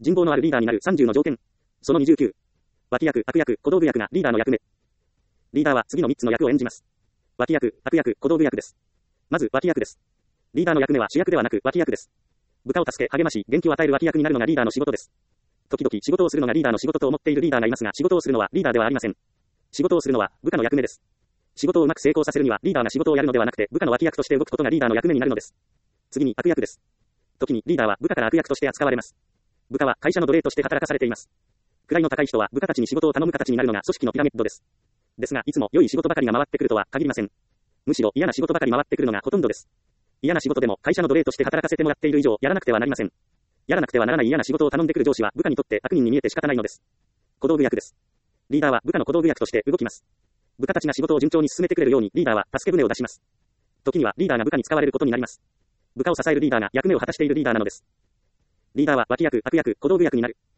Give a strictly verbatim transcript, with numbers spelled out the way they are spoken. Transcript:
人望のあるリーダーになるさんじゅうの条件。そのにじゅうきゅう。脇役、悪役、小道具役がリーダーの役目。リーダーは次のみっつの役を演じます。脇役、悪役、小道具役です。まず、脇役です。リーダーの役目は主役ではなく脇役です。部下を助け、励まし、元気を与える脇役になるのがリーダーの仕事です。時々仕事をするのがリーダーの仕事と思っているリーダーがいますが、仕事をするのはリーダーではありません。仕事をするのは部下の役目です。仕事をうまく成功させるにはリーダーが仕事をやるのではなくて、部下の脇役として動くことがリーダーの役目になるのです。次に悪役です。時にリーダーは部下から悪役として扱われます。部下は会社の奴隷として働かされています。位の高い人は部下たちに仕事を頼む形になるのが組織のピラミッドです。ですが、いつも良い仕事ばかりが回ってくるとは限りません。むしろ嫌な仕事ばかり回ってくるのがほとんどです。嫌な仕事でも会社の奴隷として働かせてもらっている以上、やらなくてはなりません。やらなくてはならない嫌な仕事を頼んでくる上司は部下にとって悪人に見えて仕方ないのです。小道具役です。リーダーは部下の小道具役として動きます。部下たちが仕事を順調に進めてくれるようにリーダーは助け舟を出します。時にはリーダーが部下に使われることになります。部下を支えるリーダーが役目を果たしているリーダーなのです。リーダーは脇役、悪役、小道具役になる。